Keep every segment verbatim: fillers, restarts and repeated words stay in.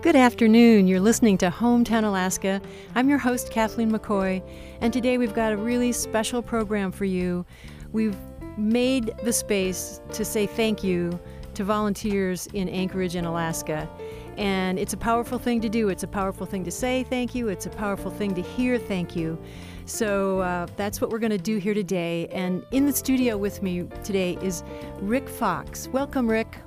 Good afternoon. You're listening to Hometown Alaska. I'm your host, Kathleen McCoy, and today we've got a really special program for you. We've made the space to say thank you to volunteers in Anchorage and Alaska. And it's a powerful thing to do. It's a powerful thing to say thank you. It's a powerful thing to hear thank you. So uh, that's what we're going to do here today. And in the studio with me today is Rick Fox. Welcome, Rick.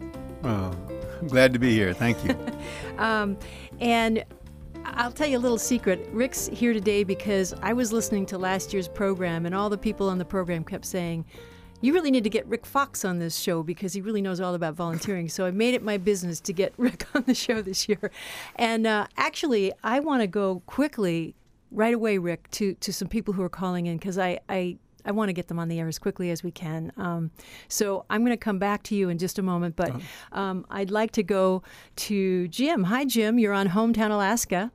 Oh, I'm glad to be here. Thank you. um, and I'll tell you a little secret. Rick's here today because I was listening to last year's program, and all the people on the program kept saying, you really need to get Rick Fox on this show because he really knows all about volunteering. So I made it my business to get Rick on the show this year. And uh, actually, I want to go quickly, right away, Rick, to, to some people who are calling in because I, I, I want to get them on the air as quickly as we can. Um, so I'm going to come back to you in just a moment. But um, I'd like to go to Jim. Hi, Jim. You're on Hometown Alaska.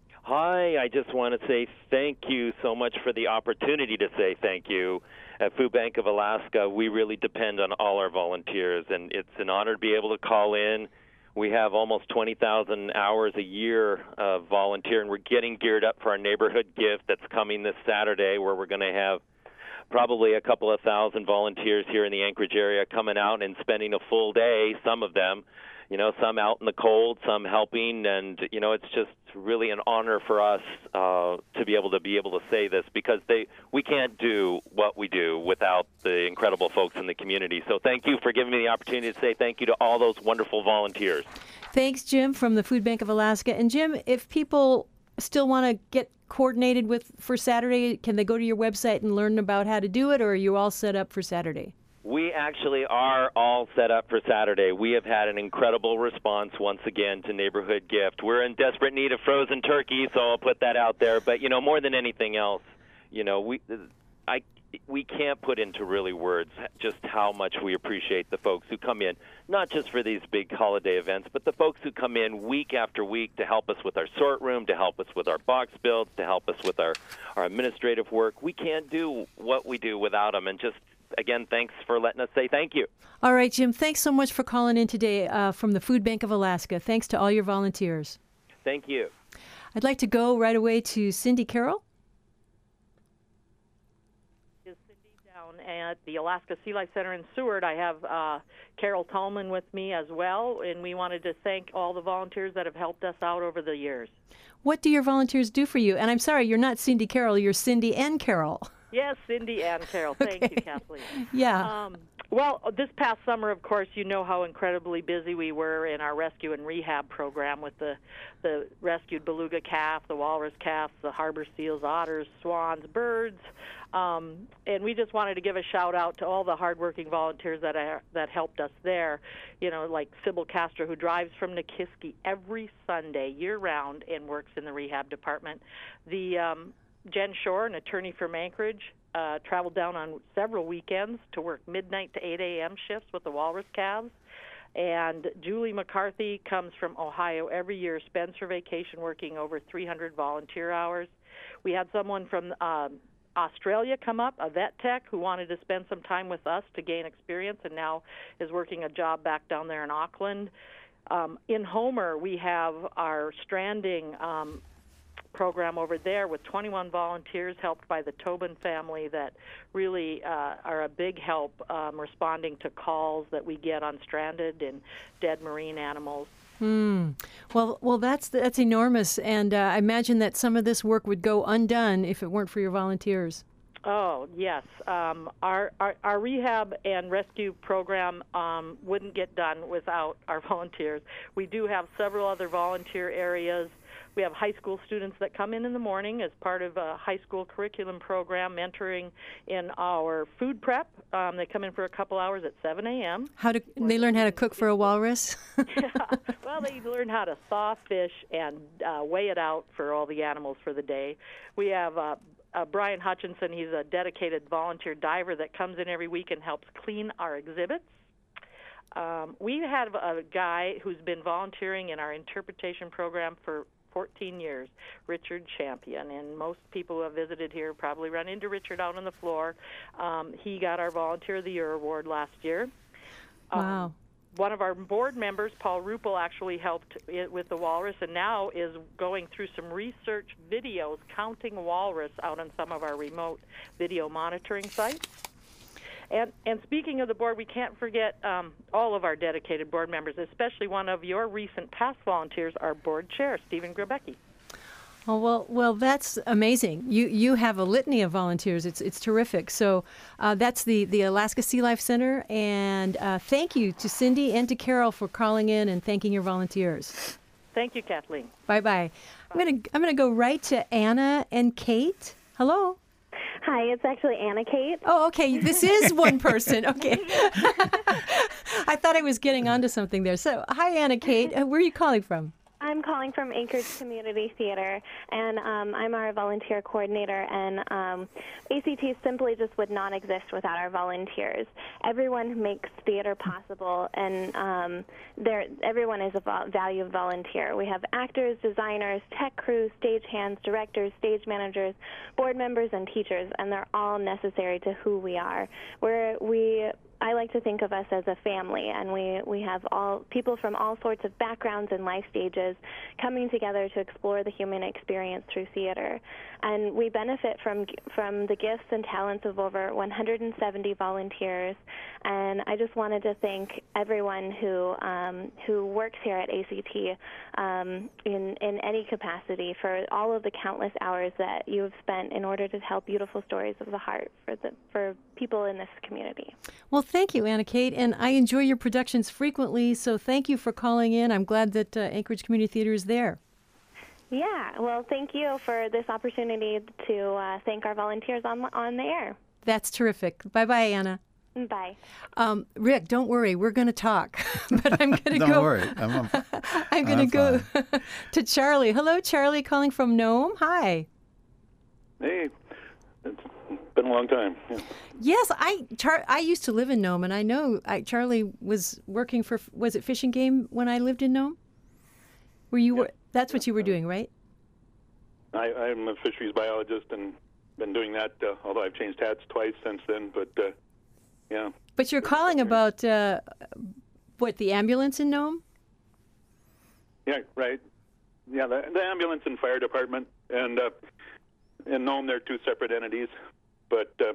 Hi. I just want to say thank you so much for the opportunity to say thank you. At Food Bank of Alaska, we really depend on all our volunteers, and it's an honor to be able to call in. We have almost twenty thousand hours a year of volunteering. We're getting geared up for our neighborhood gift that's coming this Saturday, where we're going to have probably a couple of thousand volunteers here in the Anchorage area coming out and spending a full day, some of them, you know, some out in the cold, some helping, and, you know, it's just really an honor for us uh, to be able to be able to say this because they we can't do what we do without the incredible folks in the community. So thank you for giving me the opportunity to say thank you to all those wonderful volunteers. Thanks, Jim, from the Food Bank of Alaska. And, Jim, if people still want to get coordinated with for Saturday, can they go to your website and learn about how to do it, or are you all set up for Saturday? We actually are all set up for Saturday. We have had an incredible response once again to Neighborhood Gift. We're in desperate need of frozen turkey, so I'll put that out there. But, you know, more than anything else, you know, we I we can't put into really words just how much we appreciate the folks who come in, not just for these big holiday events, but the folks who come in week after week to help us with our sort room, to help us with our box builds, to help us with our, our administrative work. We can't do what we do without them, and just again, thanks for letting us say thank you. All right, Jim, thanks so much for calling in today uh, from the Food Bank of Alaska. Thanks to all your volunteers. Thank you. I'd like to go right away to Cindy Carroll. Is Cindy down at the Alaska Sea Life Center in Seward. I have uh, Carol Tallman with me as well, and we wanted to thank all the volunteers that have helped us out over the years. What do your volunteers do for you? And I'm sorry, you're not Cindy Carroll, you're Cindy and Carol. Yes, Cindy and Carol. Thank Okay. you, Kathleen. Yeah. Um, well, this past summer, of course, you know how incredibly busy we were in our rescue and rehab program with the, the rescued beluga calf, the walrus calves, the harbor seals, otters, swans, birds. Um, and we just wanted to give a shout-out to all the hardworking volunteers that are, that helped us there. You know, like Sybil Castro, who drives from Nikiski every Sunday, year-round, and works in the rehab department. The um, Jen Shore, an attorney from Anchorage, uh, traveled down on several weekends to work midnight to eight a.m. shifts with the walrus calves. And Julie McCarthy comes from Ohio every year, spends her vacation working over three hundred volunteer hours. We had someone from um, Australia come up, a vet tech, who wanted to spend some time with us to gain experience and now is working a job back down there in Auckland. Um, in Homer, we have our stranding um, program over there with twenty-one volunteers helped by the Tobin family that really uh, are a big help um, responding to calls that we get on stranded and dead marine animals. Hmm. Well, well, that's that's enormous, and uh, I imagine that some of this work would go undone if it weren't for your volunteers. Oh, yes. Um, our, our our rehab and rescue program um, wouldn't get done without our volunteers. We do have several other volunteer areas. We have high school students that come in in the morning as part of a high school curriculum program, mentoring in our food prep. Um, they come in for a couple hours at seven a.m. How do they learn how to cook for a walrus? Yeah. Well, they learn how to thaw fish and uh, weigh it out for all the animals for the day. We have uh, uh, Brian Hutchinson. He's a dedicated volunteer diver that comes in every week and helps clean our exhibits. Um, we have a guy who's been volunteering in our interpretation program for fourteen years, Richard Champion, and most people who have visited here probably run into Richard out on the floor. Um, he got our Volunteer of the Year award last year. Wow. Um, one of our board members, Paul Rupel, actually helped it with the walrus, and now is going through some research videos counting walrus out on some of our remote video monitoring sites. And, and speaking of the board, we can't forget um, all of our dedicated board members, especially one of your recent past volunteers, our board chair, Stephen Grabecki. Oh, well, well, that's amazing. You you have a litany of volunteers. It's it's terrific. So uh, that's the, the Alaska Sea Life Center. And uh, thank you to Cindy and to Carol for calling in and thanking your volunteers. Thank you, Kathleen. Bye-bye. I'm gonna I'm gonna go right to Anna and Kate. Hello. Hi, it's actually Anna Kate. Oh, okay. This is one person. Okay. I thought I was getting onto something there. So, hi, Anna Kate. Uh, where are you calling from? I'm calling from Anchorage Community Theater, and um, I'm our volunteer coordinator, and um, A C T simply just would not exist without our volunteers. Everyone makes theater possible, and um, everyone is a vo- valued volunteer. We have actors, designers, tech crews, stagehands, directors, stage managers, board members, and teachers, and they're all necessary to who we are. We're, we I like to think of us as a family, and we, we have all people from all sorts of backgrounds and life stages coming together to explore the human experience through theater. And we benefit from from the gifts and talents of over one hundred seventy volunteers. And I just wanted to thank everyone who um, who works here at A C T um, in in any capacity for all of the countless hours that you have spent in order to tell beautiful stories of the heart for the for people in this community. Well, thank you, Anna Kate, and I enjoy your productions frequently, so thank you for calling in. I'm glad that uh, Anchorage Community Theater is there. Yeah, well, thank you for this opportunity to uh, thank our volunteers on on the air. That's terrific. Bye-bye, Anna. Bye. Um, Rick, don't worry. We're going to talk, but I'm going to go. Don't worry. I'm, I'm, I'm going to go to Charlie. Hello, Charlie, calling from Nome. Hi. Hey, it's been a long time. Yeah. Yes, I Char- I used to live in Nome, and I know I, Charlie was working for, was it Fish and Game when I lived in Nome? Were you? Yeah. Were, that's what you were doing, right? I, I'm a fisheries biologist and been doing that, uh, although I've changed hats twice since then, but uh, yeah. But you're calling about, uh, what, the ambulance in Nome? Yeah, right. Yeah, the, the ambulance and fire department, and uh, in Nome they're two separate entities, but uh,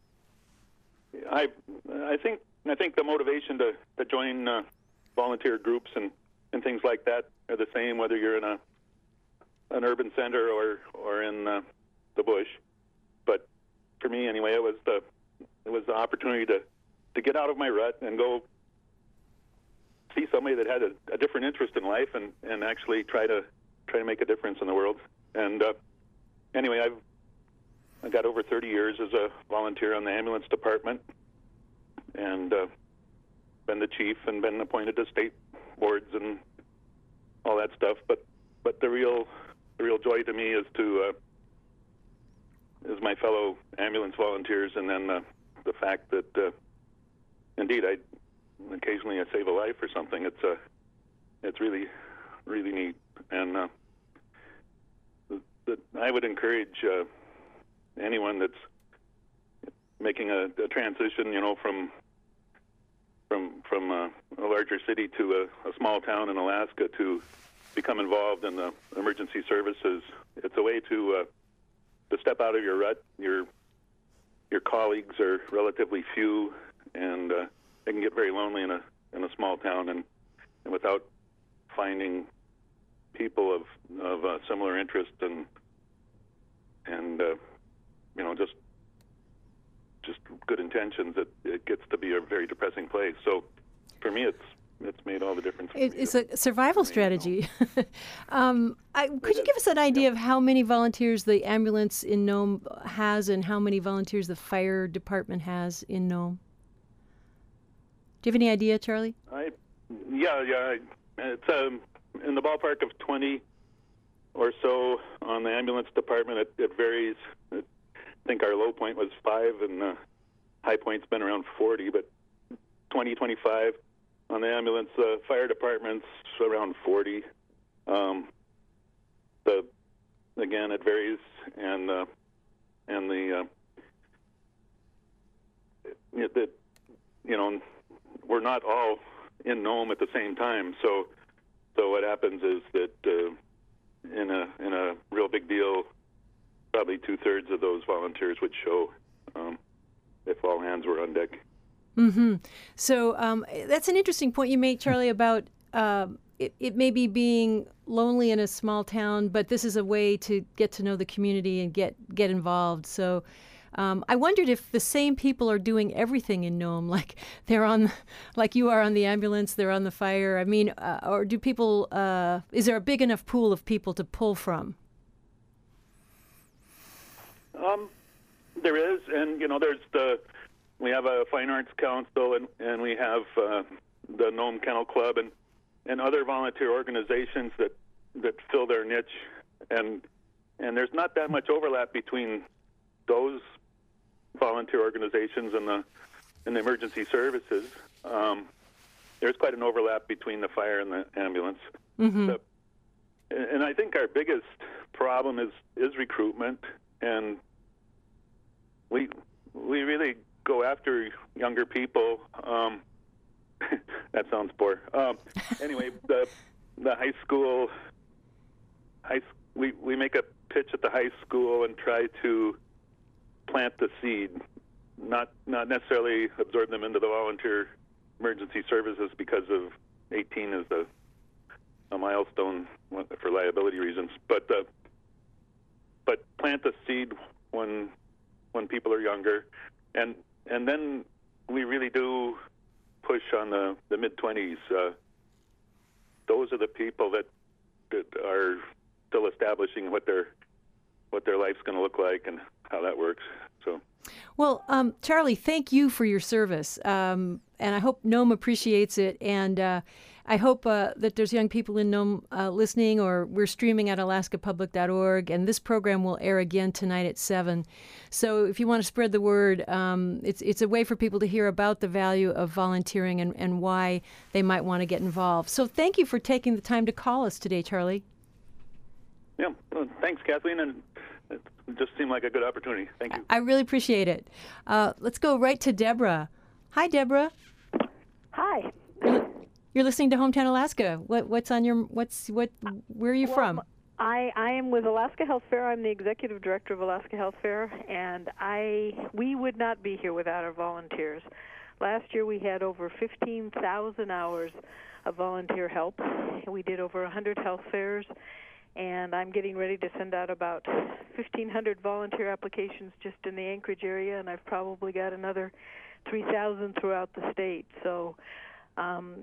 I I think I think the motivation to, to join uh, volunteer groups and, and things like that are the same, whether you're in a an urban center or or in uh, the bush. But for me, anyway, it was the it was the opportunity to, to get out of my rut and go see somebody that had a, a different interest in life and, and actually try to try to make a difference in the world. And uh, anyway, I've I got over thirty years as a volunteer on the ambulance department, and uh, been the chief and been appointed to state boards and all that stuff. But but the real the real joy to me is to uh, is my fellow ambulance volunteers, and then uh, the fact that uh, indeed I occasionally I save a life or something. It's uh, it's really really neat, and uh, the, the, I would encourage uh, anyone that's making a, a transition, you know, from from from uh, a larger city to a, a small town in Alaska to become involved in the emergency services. It's a way to uh, to step out of your rut. Your your colleagues are relatively few, and uh, it can get very lonely in a in a small town, and, and without finding people of of uh, similar interest and and uh, you know just just good intentions, it, it gets to be a very depressing place. So for me, it's it's made all the difference. It, it's a survival strategy. um, I, could you give us an idea of how many volunteers the ambulance in Nome has and how many volunteers the fire department has in Nome? Do you have any idea, Charlie? I, yeah, yeah. It's um, in the ballpark of twenty or so on the ambulance department. It, it varies. It, I think our low point was five, and the high point's been around forty, but twenty, twenty-five. On the ambulance, uh, fire department's around forty. Um, the again, it varies, and uh, and the uh, it, it, you know, we're not all in Nome at the same time. So, so what happens is that uh, in a in a real big deal, probably two thirds of those volunteers would show um, if all hands were on deck. Mm-hmm. So um, that's an interesting point you made, Charlie, about uh, it, it maybe being lonely in a small town, but this is a way to get to know the community and get get involved. So. Um, I wondered if the same people are doing everything in Nome, like they're on, like you are on the ambulance, they're on the fire. I mean, uh, or do people? Uh, is there a big enough pool of people to pull from? Um, there is, and you know, there's the we have a fine arts council, and and we have uh, the Nome Kennel Club, and and other volunteer organizations that that fill their niche, and and there's not that much overlap between those volunteer organizations and the and the emergency services. Um, there's quite an overlap between the fire and the ambulance. Mm-hmm. The, and I think our biggest problem is is recruitment, and we we really go after younger people. Um, that sounds poor. Um, anyway, the the high school, high we we make a pitch at the high school and try to plant the seed, not not necessarily absorb them into the volunteer emergency services, because of eighteen is a, a milestone for liability reasons. But uh, but plant the seed when when people are younger, and and then we really do push on the, the mid twenties. Uh, those are the people that that are still establishing what their what their life's going to look like and how that works. So, well, um, Charlie, thank you for your service, um, and I hope Nome appreciates it. And uh, I hope uh, that there's young people in Nome uh, listening, or we're streaming at alaska public dot org, and this program will air again tonight at seven. So, if you want to spread the word, um, it's it's a way for people to hear about the value of volunteering and, and why they might want to get involved. So, thank you for taking the time to call us today, Charlie. Yeah, well, thanks, Kathleen, and it just seemed like a good opportunity. Thank you. I really appreciate it. Uh, let's go right to Deborah. Hi, Deborah. Hi. You're listening to Hometown Alaska. What, what's on your what's what? Where are you well, from? I, I am with Alaska Health Fair. I'm the executive director of Alaska Health Fair, and I we would not be here without our volunteers. Last year we had over fifteen thousand hours of volunteer help. We did over one hundred health fairs. And I'm getting ready to send out about fifteen hundred volunteer applications just in the Anchorage area, and I've probably got another three thousand throughout the state. So, um,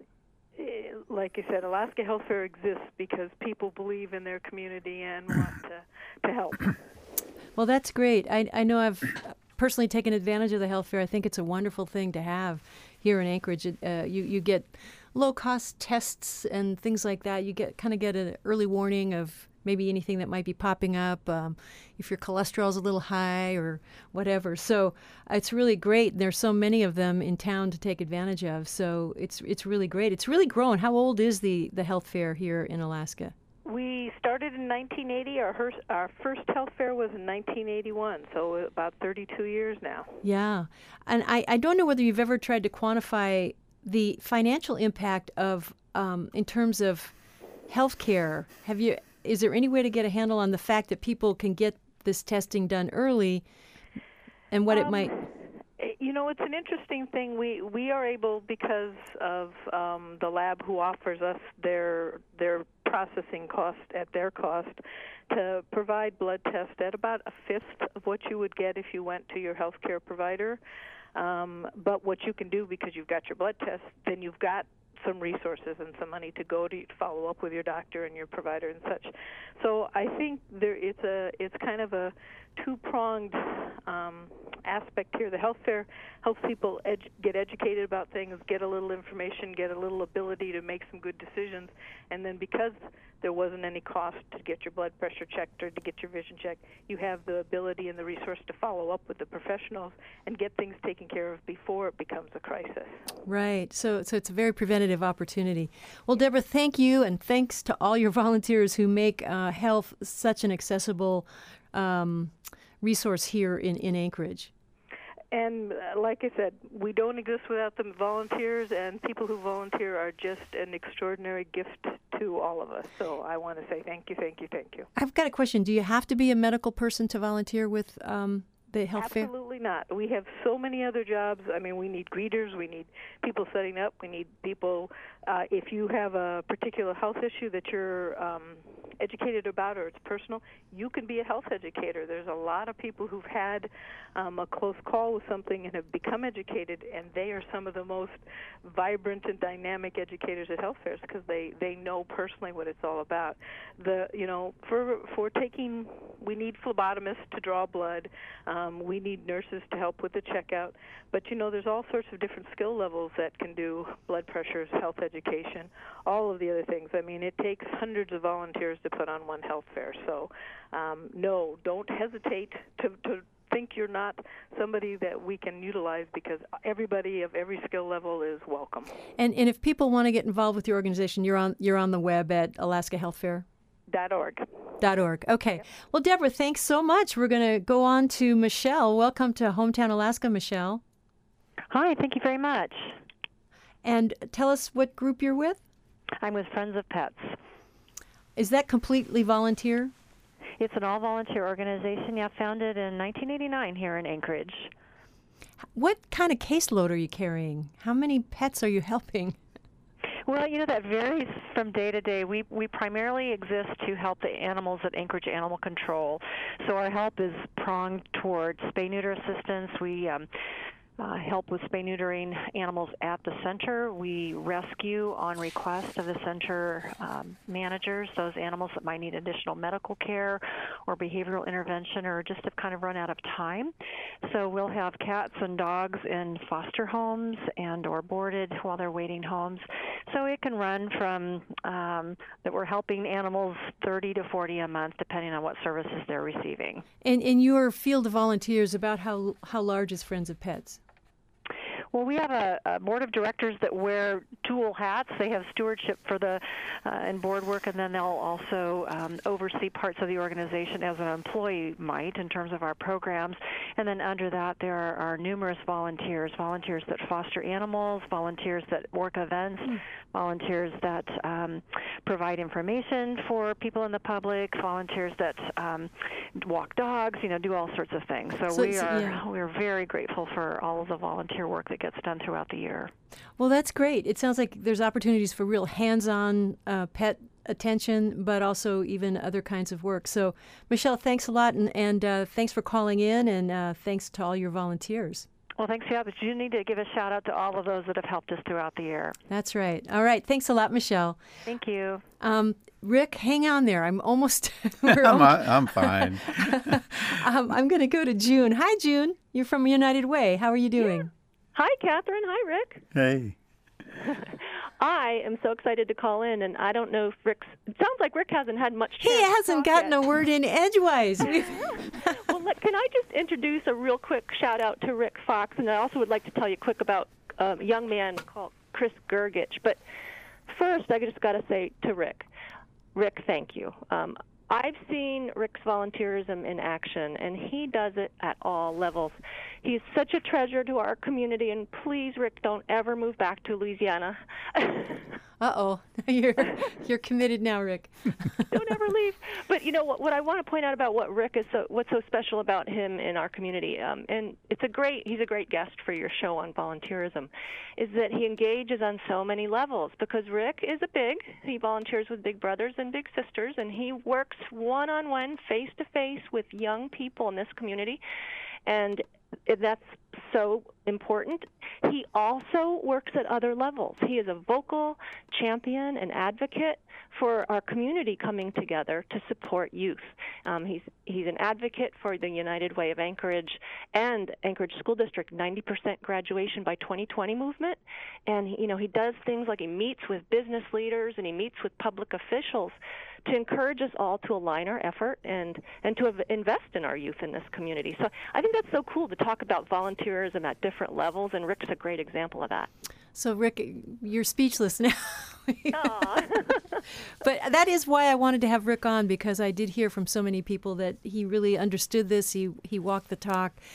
like I said, Alaska Health Fair exists because people believe in their community and want to, to help. Well, that's great. I, I know I've personally taken advantage of the health fair. I think it's a wonderful thing to have here in Anchorage. Uh, you, you get low-cost tests and things like that. You get kind of get an early warning of maybe anything that might be popping up, um, if your cholesterol's a little high or whatever. So it's really great. There's so many of them in town to take advantage of. So it's it's really great. It's really grown. How old is the, the health fair here in Alaska? We started in nineteen eighty. Our first, our first health fair was in nineteen eighty-one, so about thirty-two years now. Yeah. And I, I don't know whether you've ever tried to quantify the financial impact of, um, in terms of health care. Have you, is there any way to get a handle on the fact that people can get this testing done early and what um, it might... You know, it's an interesting thing. We we are able, because of um, the lab who offers us their their processing cost at their cost, to provide blood tests at about a fifth of what you would get if you went to your healthcare provider. Um, but what you can do, because you've got your blood test, then you've got some resources and some money to go to follow up with your doctor and your provider and such. So I think there it's a it's kind of a two-pronged um, aspect here. The health fair helps people edu- get educated about things, get a little information, get a little ability to make some good decisions, and then because there wasn't any cost to get your blood pressure checked or to get your vision checked, you have the ability and the resource to follow up with the professionals and get things taken care of before it becomes a crisis. Right. So so it's a very preventative opportunity. Well, Deborah, thank you, and thanks to all your volunteers who make uh, health such an accessible um, resource here in, in Anchorage. and uh, like I said, we don't exist without the volunteers, and people who volunteer are just an extraordinary gift to all of us. So I want to say thank you, thank you, thank you. I've got a question. Do you have to be a medical person to volunteer with um, the health fair? Absolutely not. We have so many other jobs. I mean, we need greeters, we need people setting up, we need people, uh, if you have a particular health issue that you're um, educated about or it's personal, you can be a health educator. There's a lot of people who've had um, a close call with something and have become educated, and they are some of the most vibrant and dynamic educators at health fairs because they, they know personally what it's all about. The you know for for taking, we need phlebotomists to draw blood. Um, we need nurses to help with the checkout. But you know, there's all sorts of different skill levels that can do blood pressures, health education, all of the other things. I mean, it takes hundreds of volunteers to put on one health fair. So, um, no, don't hesitate to, to think you're not somebody that we can utilize because everybody of every skill level is welcome. And and if people want to get involved with your organization, you're on you're on the web at Alaska Health Fair. Dot org. Dot org. Okay. Well, Deborah, thanks so much. We're going to go on to Michelle. Welcome to Hometown Alaska, Michelle. Hi, thank you very much. And tell us what group you're with. I'm with Friends of Pets. Is that completely volunteer? It's an all-volunteer organization, yeah, founded in nineteen eighty-nine here in Anchorage. What kind of caseload are you carrying? How many pets are you helping? Well, you know, that varies from day to day. We we primarily exist to help the animals at Anchorage Animal Control. So our help is pronged towards spay-neuter assistance. We um, uh, help with spay-neutering animals at the center. We rescue on request of the center um, managers those animals that might need additional medical care or behavioral intervention or just have kind of run out of time. So we'll have cats and dogs in foster homes and or boarded while they're waiting homes. So it can run from um, that we're helping animals thirty to forty a month, depending on what services they're receiving. And in your field of volunteers, about how how large is Friends of Pets? Well, we have a, a board of directors that wear dual hats. They have stewardship for the uh, and board work, and then they'll also um, oversee parts of the organization as an employee might in terms of our programs. And then under that, there are, are numerous volunteers, volunteers that foster animals, volunteers that work events, mm. volunteers that um, provide information for people in the public, volunteers that um, walk dogs, you know, do all sorts of things. So, so we are yeah. we're very grateful for all of the volunteer work that gets done throughout the year. Well, that's great. It sounds like there's opportunities for real hands-on uh, pet attention, but also even other kinds of work. So, Michelle, thanks a lot, and, and uh, thanks for calling in, and uh, thanks to all your volunteers. Well, thanks, yeah, but you need to give a shout-out to all of those that have helped us throughout the year. That's right. All right. Thanks a lot, Michelle. Thank you. Um, Rick, hang on there. I'm almost... I'm, almost I'm fine. um, I'm going to go to June. Hi, June. You're from United Way. How are you doing? Yeah. Hi, Catherine. Hi, Rick. Hey. I am so excited to call in, and I don't know if Rick's... It sounds like Rick hasn't had much chance He hasn't to gotten yet. a word in edgewise. Well, let, can I just introduce a real quick shout-out to Rick Fox, and I also would like to tell you quick about um, a young man called Chris Gergich. But first, I just got to say to Rick, Rick, thank you. Um, I've seen Rick's volunteerism in action, and he does it at all levels. He's such a treasure to our community, and please, Rick, don't ever move back to Louisiana. Uh-oh. You're you're committed now, Rick. Don't ever leave. But, you know, what, what I want to point out about what Rick is, so, what's so special about him in our community, um, and it's a great, he's a great guest for your show on volunteerism, is that he engages on so many levels, because Rick is a big, he volunteers with big brothers and big sisters, and he works one-on-one, face-to-face with young people in this community, and that's so important. He also works at other levels. He is a vocal champion and advocate for our community coming together to support youth. Um, he's he's an advocate for the United Way of Anchorage and Anchorage School District ninety percent graduation by twenty twenty movement. And you know, he does things like he meets with business leaders and he meets with public officials to encourage us all to align our effort and, and to invest in our youth in this community. So I think that's so cool to talk about volunteerism at different levels, and Rick's a great example of that. So, Rick, you're speechless now. But that is why I wanted to have Rick on, because I did hear from so many people that he really understood this. He he walked the talk.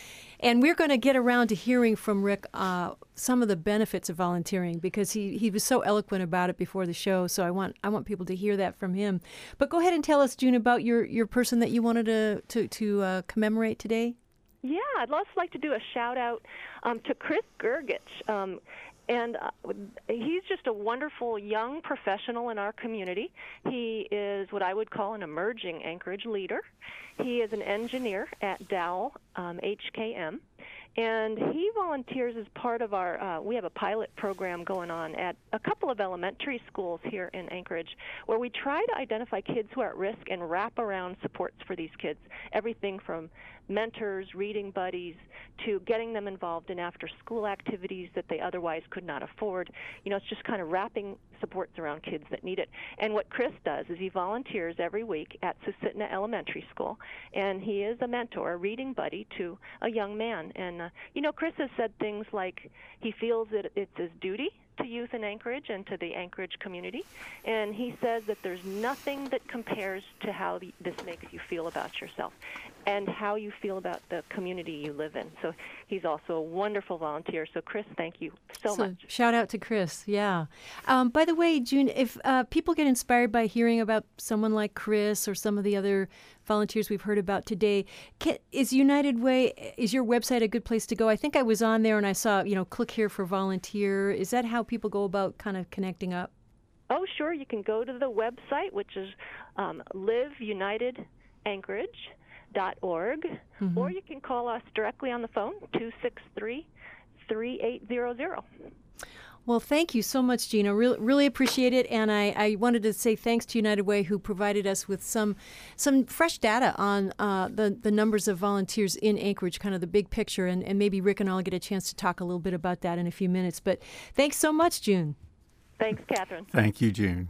And we're going to get around to hearing from Rick uh, some of the benefits of volunteering, because he, he was so eloquent about it before the show. So I want I want people to hear that from him. But go ahead and tell us, June, about your, your person that you wanted to to, to uh, commemorate today. Yeah, I'd also like to do a shout out um, to Chris Gergich. Um, And uh, he's just a wonderful young professional in our community. He is what I would call an emerging Anchorage leader. He is an engineer at Dow um, H K M, and he volunteers as part of our, uh, we have a pilot program going on at a couple of elementary schools here in Anchorage, where we try to identify kids who are at risk and wrap around supports for these kids, everything from mentors, reading buddies, to getting them involved in after-school activities that they otherwise could not afford. You know, it's just kind of wrapping supports around kids that need it. And what Chris does is he volunteers every week at Susitna Elementary School, and he is a mentor, a reading buddy to a young man. And, uh, you know, Chris has said things like he feels that it's his duty to youth in Anchorage and to the Anchorage community, and he says that there's nothing that compares to how the, this makes you feel about yourself and how you feel about the community you live in. So he's also a wonderful volunteer. So Chris, thank you so, so much. Shout out to Chris, yeah. Um, by the way, June, if uh, people get inspired by hearing about someone like Chris or some of the other volunteers we've heard about today, can, is United Way, is your website a good place to go? I think I was on there and I saw, you know, click here for volunteer. Is that how people go about kind of connecting up? Oh, sure. You can go to the website, which is um, live united anchorage dot org, mm-hmm. or you can call us directly on the phone, two six three, three eight zero zero. Well, thank you so much, Gina. Really, really appreciate it. And I, I wanted to say thanks to United Way, who provided us with some some fresh data on uh, the, the numbers of volunteers in Anchorage, kind of the big picture. And, and maybe Rick and I'll get a chance to talk a little bit about that in a few minutes. But thanks so much, June. Thanks, Catherine. Thank you, June.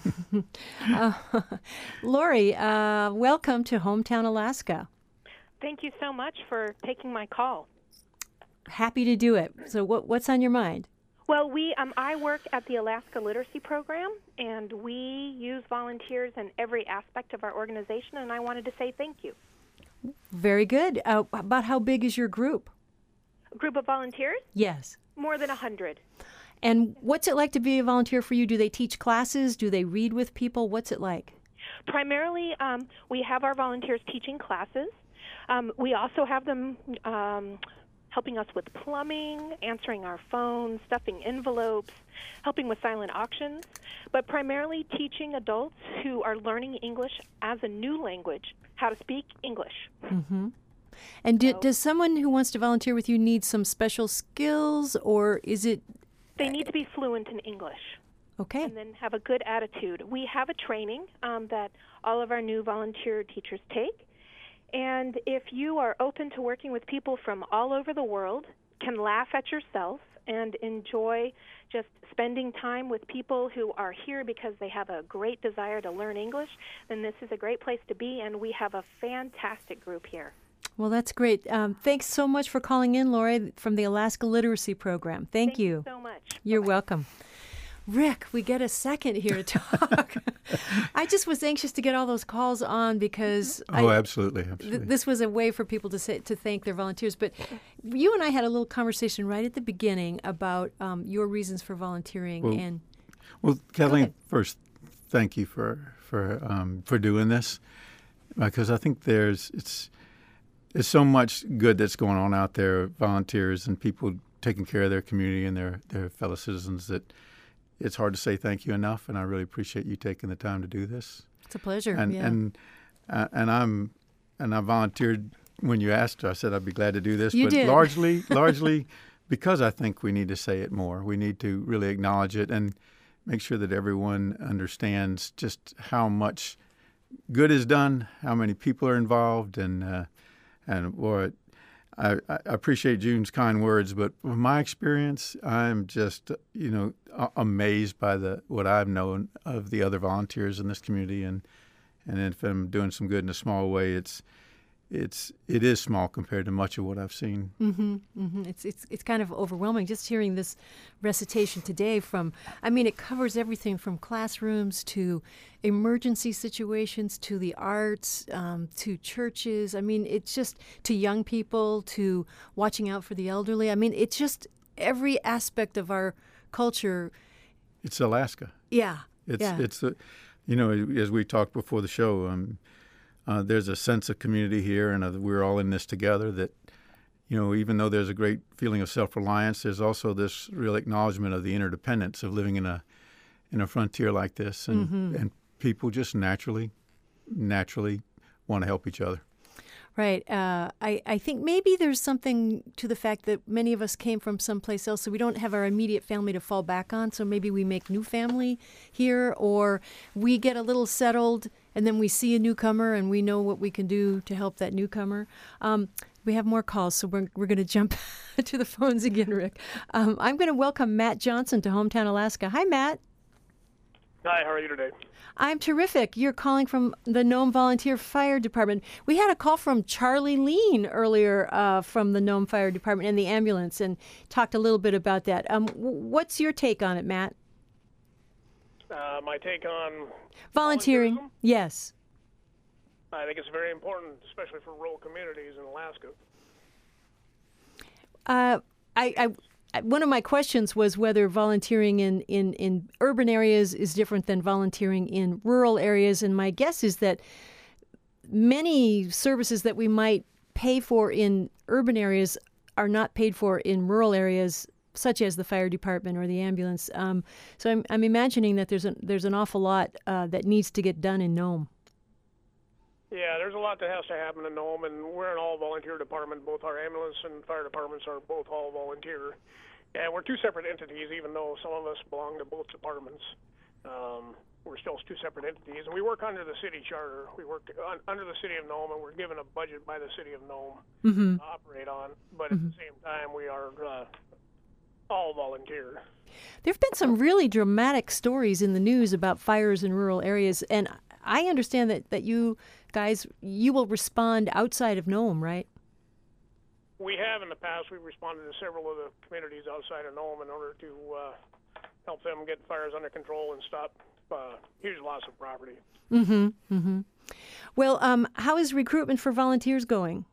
uh, Lori, uh, welcome to Hometown, Alaska. Thank you so much for taking my call. Happy to do it. So what, what's on your mind? Well, we um, I work at the Alaska Literacy Program, and we use volunteers in every aspect of our organization, and I wanted to say thank you. Very good. Uh, about how big is your group? A group of volunteers? Yes. More than a hundred. And what's it like to be a volunteer for you? Do they teach classes? Do they read with people? What's it like? Primarily, um, we have our volunteers teaching classes. Um, we also have them um, helping us with plumbing, answering our phones, stuffing envelopes, helping with silent auctions, but primarily teaching adults who are learning English as a new language, how to speak English. Mm-hmm. And do, so, does someone who wants to volunteer with you need some special skills, or is it... They need to be fluent in English. Okay. And then have a good attitude. We have a training um, that all of our new volunteer teachers take. And if you are open to working with people from all over the world, can laugh at yourself, and enjoy just spending time with people who are here because they have a great desire to learn English, then this is a great place to be, and we have a fantastic group here. Well, that's great. Um, thanks so much for calling in, Lori, from the Alaska Literacy Program. Thank, Thank you. you so much. You're Bye-bye. welcome. Rick, we get a second here to talk. I just was anxious to get all those calls on because oh, I, absolutely, absolutely. Th- this was a way for people to say to thank their volunteers. But you and I had a little conversation right at the beginning about um, your reasons for volunteering. Well, and well, Kathleen, first, thank you for for um, for doing this, because I think there's it's there's so much good that's going on out there, volunteers and people taking care of their community and their their fellow citizens, that it's hard to say thank you enough, and I really appreciate you taking the time to do this. It's a pleasure. And yeah. and uh, and I'm and I volunteered when you asked. I said I'd be glad to do this, you but did. largely largely because I think we need to say it more. We need to really acknowledge it and make sure that everyone understands just how much good is done, how many people are involved, and uh, and what. I, I appreciate June's kind words, but from my experience, I'm just, you know, amazed by the what I've known of the other volunteers in this community, and and if I'm doing some good in a small way, it's it's it is small compared to much of what I've seen. Mm-hmm, mm-hmm. It's it's it's kind of overwhelming just hearing this recitation today. From I mean, it covers everything from classrooms to emergency situations to the arts um, to churches. I mean, it's just to young people to watching out for the elderly. I mean, it's just every aspect of our culture. It's Alaska. Yeah. It's yeah. it's the, you know, as we talked before the show. Um, Uh, there's a sense of community here, and uh, we're all in this together. That, you know, even though there's a great feeling of self-reliance, there's also this real acknowledgement of the interdependence of living in a in a frontier like this, and Mm-hmm. and people just naturally, naturally want to help each other. Right. Uh, I, I think maybe there's something to the fact that many of us came from someplace else, so we don't have our immediate family to fall back on. So maybe we make new family here, or we get a little settled, and then we see a newcomer, and we know what we can do to help that newcomer. Um, we have more calls, so we're, we're going to jump to the phones again, Rick. Um, I'm going to welcome Matt Johnson to Hometown Alaska. Hi, Matt. Hi, how are you today? I'm terrific. You're calling from the Nome Volunteer Fire Department. We had a call from Charlie Lean earlier uh, from the Nome Fire Department and the ambulance, and talked a little bit about that. Um, w- what's your take on it, Matt? Uh, my take on Volunteering, volunteerism? yes. I think it's very important, especially for rural communities in Alaska. Uh, I, I One of my questions was whether volunteering in, in, in urban areas is different than volunteering in rural areas. And my guess is that many services that we might pay for in urban areas are not paid for in rural areas, such as the fire department or the ambulance. Um, so I'm, I'm imagining that there's, a, there's an awful lot uh, that needs to get done in Nome. Yeah, there's a lot that has to happen in Nome, and we're an all-volunteer department. Both our ambulance and fire departments are both all-volunteer. And we're two separate entities, even though some of us belong to both departments. Um, we're still two separate entities, and we work under the city charter. We work on, under the city of Nome, and we're given a budget by the city of Nome Mm-hmm. to operate on. But at Mm-hmm. the same time, we are uh, all volunteer. There have been some really dramatic stories in the news about fires in rural areas, and I understand that, that you guys, you will respond outside of Nome, right? We have in the past. We've responded to several of the communities outside of Nome in order to uh, help them get fires under control and stop uh, huge loss of property. Mm-hmm. Mm-hmm. Well, um, how is recruitment for volunteers going?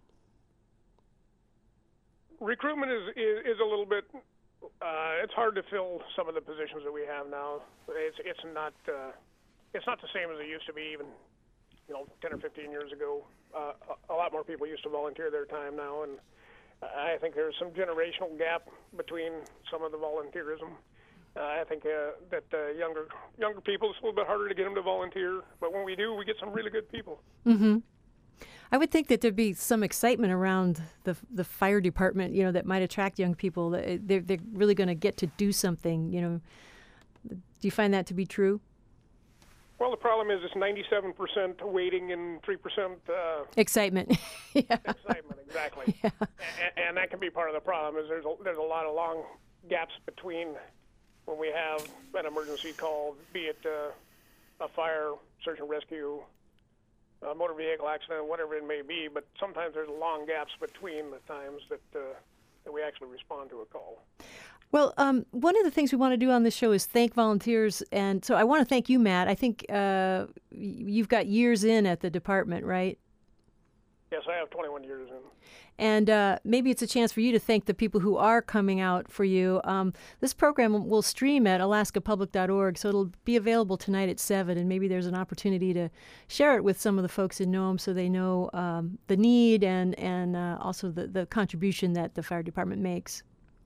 Recruitment is, is, is a little bit, uh, it's hard to fill some of the positions that we have now. It's, it's not uh, it's not the same as it used to be even, you know, ten or fifteen years ago. Uh, a, a lot more people used to volunteer their time now, and I think there's some generational gap between some of the volunteerism. Uh, I think uh, that uh, younger younger people, it's a little bit harder to get them to volunteer, but when we do, we get some really good people. Mm-hmm. I would think that there'd be some excitement around the the fire department, you know, that might attract young people. They're, they're really going to get to do something, you know. Do you find that to be true? Well, the problem is it's ninety-seven percent waiting and three percent uh, excitement. Yeah. Excitement, exactly. Yeah. And, and that can be part of the problem. Is there's a, there's a lot of long gaps between when we have an emergency call, be it uh, a fire, search and rescue, a motor vehicle accident, whatever it may be. But sometimes there's long gaps between the times that uh, that we actually respond to a call. Well, um, one of the things we want to do on this show is thank volunteers. And so I want to thank you, Matt. I think uh, you've got years in at the department, right? Yes, I have twenty-one years in. And uh, maybe it's a chance for you to thank the people who are coming out for you. Um, this program will stream at alaska public dot org, so it'll be available tonight at seven, and maybe there's an opportunity to share it with some of the folks in Nome so they know um, the need and, and uh, also the, the contribution that the fire department makes.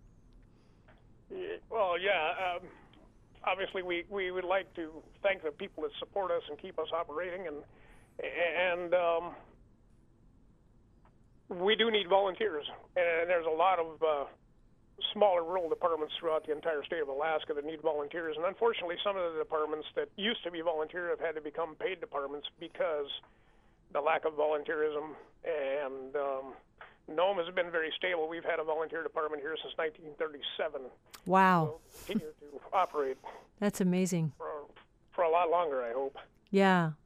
Well, yeah. Um, obviously, we, we would like to thank the people that support us and keep us operating, and and um, we do need volunteers. And there's a lot of uh, smaller rural departments throughout the entire state of Alaska that need volunteers. And unfortunately, some of the departments that used to be volunteer have had to become paid departments because the lack of volunteerism. And um, Nome has been very stable. We've had a volunteer department here since nineteen thirty-seven. Wow. So continue to operate. That's amazing. For, for a lot longer, I hope. Yeah,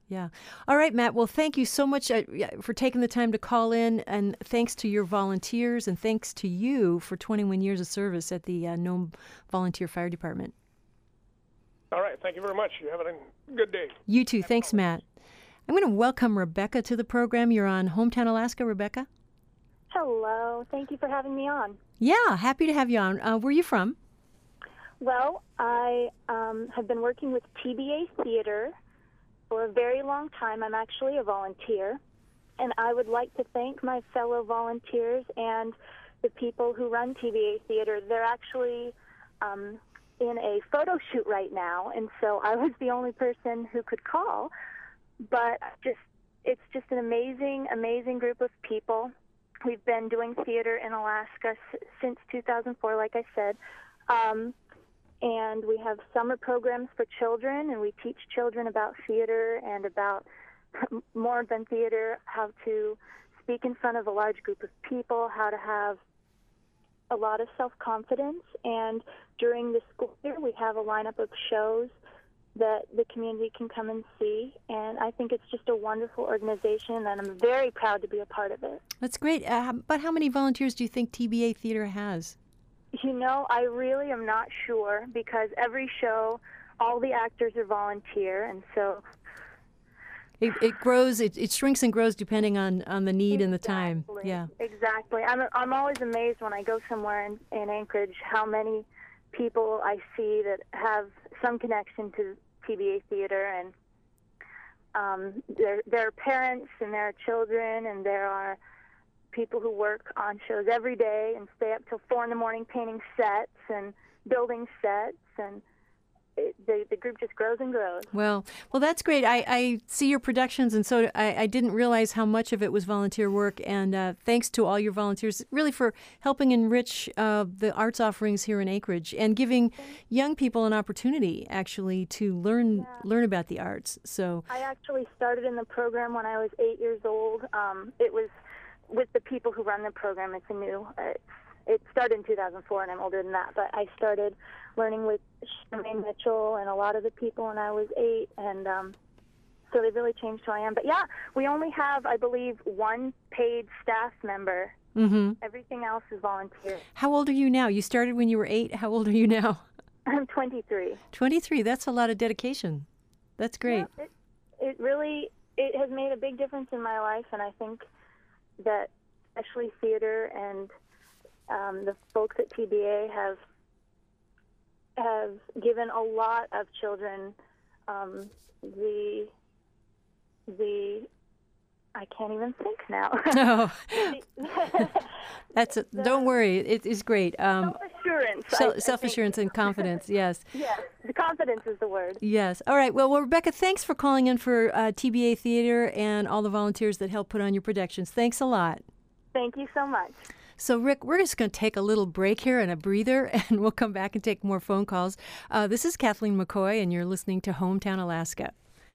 Yeah. All right, Matt. Well, thank you so much uh, for taking the time to call in, and thanks to your volunteers, and thanks to you for twenty-one years of service at the uh, Nome Volunteer Fire Department. All right. Thank you very much. You have a good day. You too. Thanks, Matt. I'm going to welcome Rebecca to the program. You're on Hometown Alaska, Rebecca. Hello. Thank you for having me on. Yeah, happy to have you on. Uh, where are you from? Well, I um, have been working with T B A Theater for a very long time. I'm actually a volunteer, and I would like to thank my fellow volunteers and the people who run T B A Theater. They're actually um, in a photo shoot right now, and so I was the only person who could call. But just it's just an amazing, amazing group of people. We've been doing theater in Alaska s- since two thousand four, like I said. Um, and we have summer programs for children, and we teach children about theater and about more than theater, how to speak in front of a large group of people, how to have a lot of self-confidence. And during the school year, we have a lineup of shows that the community can come and see, and I think it's just a wonderful organization, and I'm very proud to be a part of it. That's great. Uh, but how many volunteers do you think T B A Theater has? You know, I really am not sure, because every show, all the actors are volunteer, and so It, it grows, it, it shrinks and grows depending on, on the need exactly. and the time. Yeah, exactly. I'm I'm always amazed when I go somewhere in, in Anchorage how many people I see that have some connection to T B A Theater, and um, there there are parents and there are children, and there are people who work on shows every day and stay up till four in the morning painting sets and building sets, and it, the the group just grows and grows. Well, well, that's great. I, I see your productions, and so I, I didn't realize how much of it was volunteer work. And uh, thanks to all your volunteers, really, for helping enrich uh, the arts offerings here in Anchorage and giving young people an opportunity, actually, to learn yeah. learn about the arts. So I actually started in the program when I was eight years old. Um, it was with the people who run the program. It's a new. Uh, it started in two thousand four, and I'm older than that. But I started learning with Charmaine Mitchell and a lot of the people when I was eight, and um, so they really changed who I am. But yeah, we only have, I believe, one paid staff member. Mm-hmm. Everything else is volunteer. How old are you now? You started when you were eight. How old are you now? I'm twenty-three. twenty-three. That's a lot of dedication. That's great. Yeah, it, it really it has made a big difference in my life, and I think that especially theater and um, the folks at T B A have have given a lot of children um, the the I can't even think now. No, that's a, the, don't worry. It is great. Um, self-assurance. Self, I, self-assurance I and confidence. Yes. Yes, the confidence is the word. Yes. All right. Well, well Rebecca, thanks for calling in for uh, T B A Theater and all the volunteers that help put on your productions. Thanks a lot. Thank you so much. So, Rick, we're just going to take a little break here and a breather, and we'll come back and take more phone calls. Uh, this is Kathleen McCoy, and you're listening to Hometown Alaska.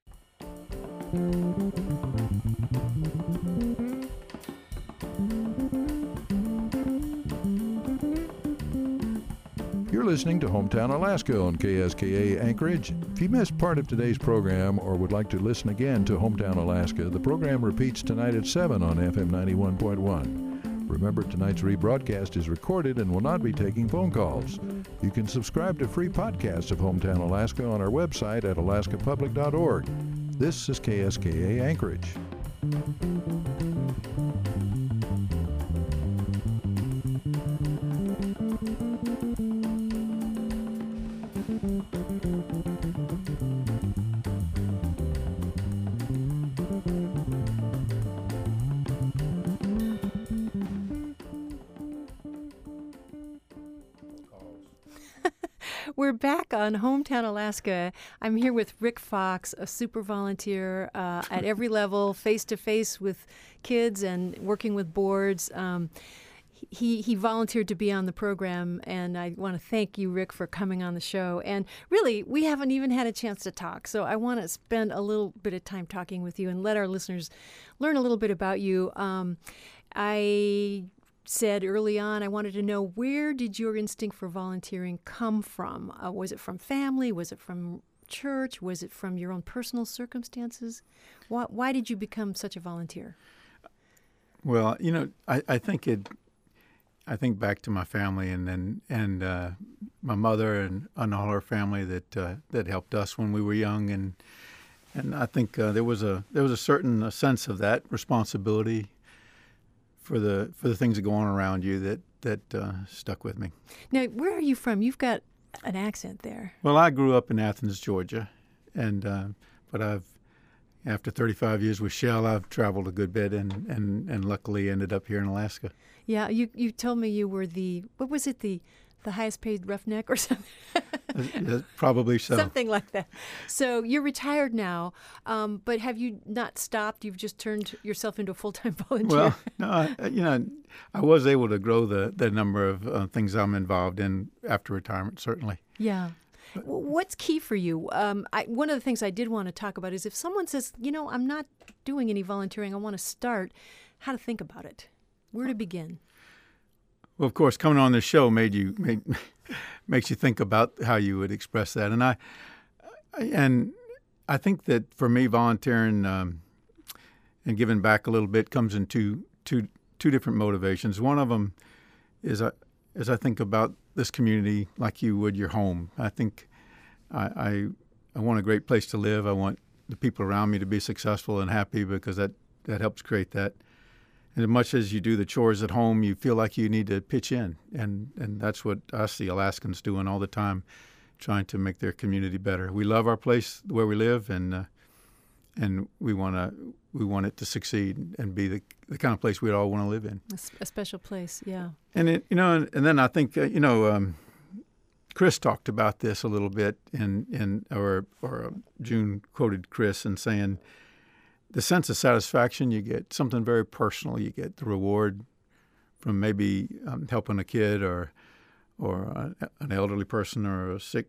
You're listening to Hometown Alaska on K S K A Anchorage. If you missed part of today's program or would like to listen again to Hometown Alaska, the program repeats tonight at seven on F M ninety-one point one. Remember, tonight's rebroadcast is recorded and will not be taking phone calls. You can subscribe to free podcasts of Hometown Alaska on our website at alaska public dot org. This is K S K A Anchorage. We're back on Hometown Alaska. I'm here with Rick Fox, a super volunteer uh, at every level, face-to-face with kids and working with boards. Um, he, he volunteered to be on the program, and I want to thank you, Rick, for coming on the show. And really, we haven't even had a chance to talk, so I want to spend a little bit of time talking with you and let our listeners learn a little bit about you. Um, I... said early on, I wanted to know, where did your instinct for volunteering come from? Uh, was it from family? Was it from church? Was it from your own personal circumstances? Why, why did you become such a volunteer? Well, you know, I, I think it. I think back to my family and and, and uh, my mother and, and all her family that uh, that helped us when we were young, and and I think uh, there was a there was a certain uh, sense of that responsibility for the for the things that go on around you that that uh, stuck with me. Now, where are you from? You've got an accent there. Well, I grew up in Athens, Georgia, and uh, but I've after thirty-five years with Shell, I've traveled a good bit, and, and, and luckily ended up here in Alaska. Yeah, you you told me you were the, what was it, the the highest paid roughneck or something? uh, probably so. Something like that. So you're retired now, um, but have you not stopped? You've just turned yourself into a full-time volunteer? Well, no, I, you know, I was able to grow the, the number of uh, things I'm involved in after retirement, certainly. Yeah. What's key for you? Um, I, one of the things I did want to talk about is if someone says, you know, I'm not doing any volunteering, I want to start, how to think about it, where to begin. Well, of course, coming on this show made you made, makes you think about how you would express that, and I and I think that for me, volunteering um, and giving back a little bit comes in two two two different motivations. One of them is I as I think about this community like you would your home. I think I, I I want a great place to live. I want the people around me to be successful and happy because that, that helps create that. And as much as you do the chores at home, you feel like you need to pitch in. And, and that's what I see Alaskans doing all the time, trying to make their community better. We love our place where we live, and uh, and we want to we want it to succeed and be the, the kind of place we'd all want to live in. A special place, yeah. And it, you know, and, and then I think uh, you know, um, Chris talked about this a little bit, in in or or uh, June quoted Chris in saying, the sense of satisfaction you get, something very personal. You get the reward from maybe um, helping a kid or or a, an elderly person or a sick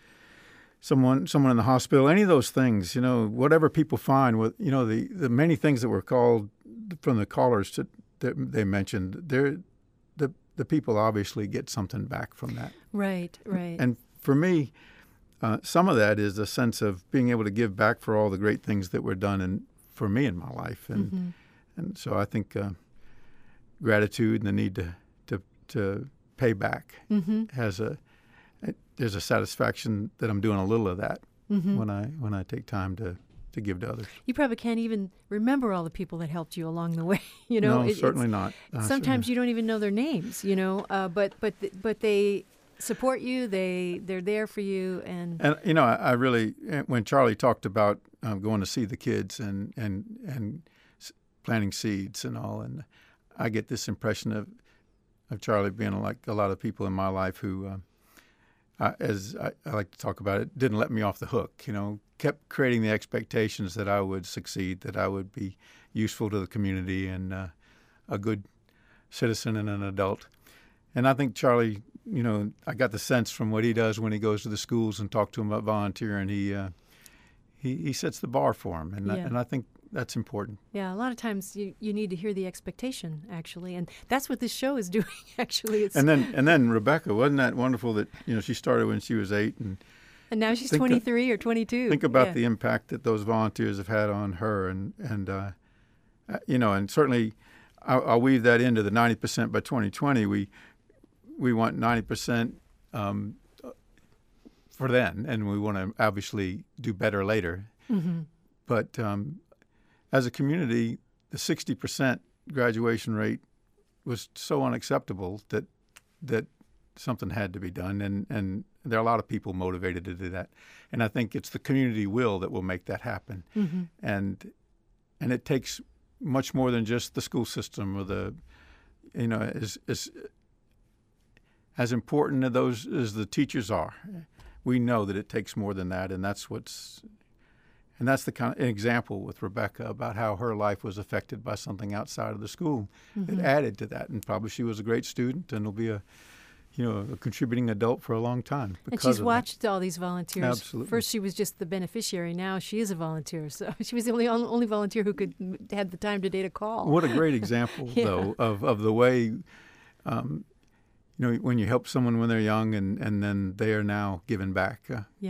someone someone in the hospital. Any of those things, you know, whatever people find, with you know the, the many things that were called from the callers to, that they mentioned, they're, the the people obviously get something back from that. Right, right. And for me, uh, some of that is a sense of being able to give back for all the great things that were done in, for me in my life. And mm-hmm. and so I think uh, gratitude and the need to to, to pay back mm-hmm. has a, it, there's a satisfaction that I'm doing a little of that mm-hmm. when I when I take time to, to give to others. You probably can't even remember all the people that helped you along the way. You know, no, it, certainly not. Uh, sometimes certainly. you don't even know their names. You know, uh, but but but they support you. They they're there for you. And and you know, I, I really, when Charlie talked about um, going to see the kids and and and planting seeds and all, and I get this impression of of Charlie being like a lot of people in my life who, um, I, as I, I like to talk about it, didn't let me off the hook. You know, kept creating the expectations that I would succeed, that I would be useful to the community and uh, a good citizen and an adult. And I think Charlie, you know, I got the sense from what he does when he goes to the schools and talk to them about volunteering. He uh, he he sets the bar for them, and yeah. I, and I think that's important. Yeah, a lot of times you, you need to hear the expectation, actually, and that's what this show is doing. Actually, it's and then and then Rebecca, wasn't that wonderful that you know she started when she was eight, and and now she's twenty-three or twenty-two. Think about yeah. the impact that those volunteers have had on her, and and uh, you know, and certainly I'll, I'll weave that into the ninety percent by twenty twenty. We we want ninety percent um, for then, and we want to obviously do better later. Mm-hmm. But um, as a community, the sixty percent graduation rate was so unacceptable that that something had to be done, and, and there are a lot of people motivated to do that. And I think it's the community will that will make that happen. Mm-hmm. And and it takes much more than just the school system or the, you know, as as as important as those as the teachers are. We know that it takes more than that, and that's what's and that's the kind of an example with Rebecca about how her life was affected by something outside of the school. Mm-hmm. It added to that, and probably she was a great student and will be a, you know, a contributing adult for a long time. And she's watched that. all these volunteers. Absolutely. First, she was just the beneficiary. Now she is a volunteer. So she was the only only volunteer who could had the time to date a call. What a great example, yeah. though, of of the way. Um, You know, when you help someone when they're young, and, and then they are now giving back. Uh, yeah,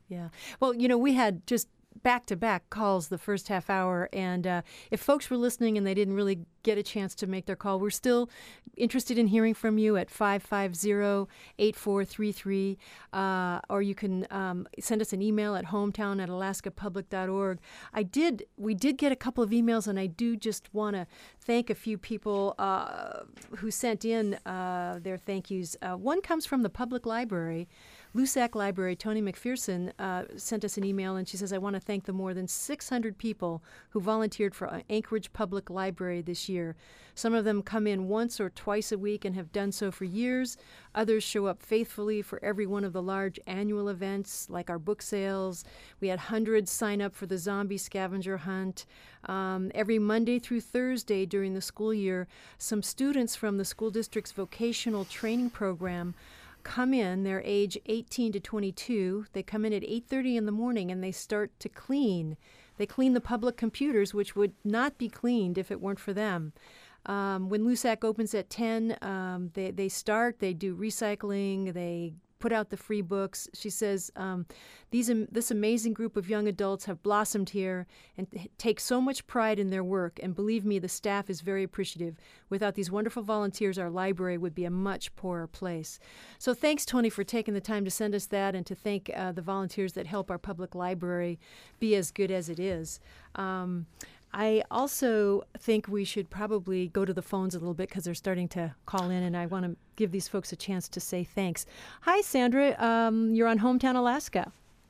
Yeah. Well, you know, we had just back-to-back calls the first half hour, and uh, if folks were listening and they didn't really get a chance to make their call, we're still interested in hearing from you at five five zero, eight four three three, uh, or you can um, send us an email at hometown at alaska public dot org. I did, we did get a couple of emails, and I do just want to thank a few people uh, who sent in uh, their thank yous. Uh, one comes from the public library. Lusac Library, Tony McPherson, uh, sent us an email, and she says, I want to thank the more than six hundred people who volunteered for Anchorage Public Library this year. Some of them come in once or twice a week and have done so for years. Others show up faithfully for every one of the large annual events, like our book sales. We had hundreds sign up for the zombie scavenger hunt. Um, every Monday through Thursday during the school year, some students from the school district's vocational training program come in. They're age eighteen to twenty-two. They come in at eight thirty in the morning and they start to clean. They clean the public computers, which would not be cleaned if it weren't for them. Um, when Lusac opens at ten, um, they, they start, they do recycling, they put out the free books. She says, um, these um, this amazing group of young adults have blossomed here and t- take so much pride in their work. And believe me, the staff is very appreciative. Without these wonderful volunteers, our library would be a much poorer place. So thanks, Tony, for taking the time to send us that, and to thank uh, the volunteers that help our public library be as good as it is. Um, I also think we should probably go to the phones a little bit because they're starting to call in, and I want to give these folks a chance to say thanks. Hi, Sandra. Um, you're on Hometown Alaska.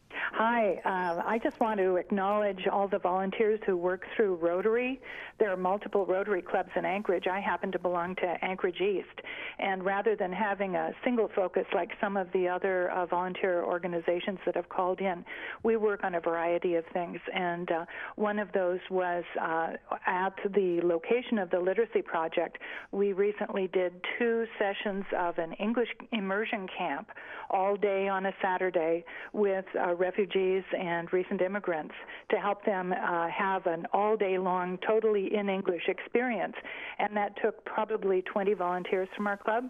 Hi. Uh, I just want to acknowledge all the volunteers who work through Rotary. There are multiple Rotary clubs in Anchorage. I happen to belong to Anchorage East. And rather than having a single focus like some of the other uh, volunteer organizations that have called in, we work on a variety of things. And uh, one of those was uh, at the location of the Literacy Project. We recently did two sessions of an English immersion camp all day on a Saturday with uh, refugees and recent immigrants to help them uh, have an all-day-long, totally in English experience. And that took probably twenty volunteers from our club.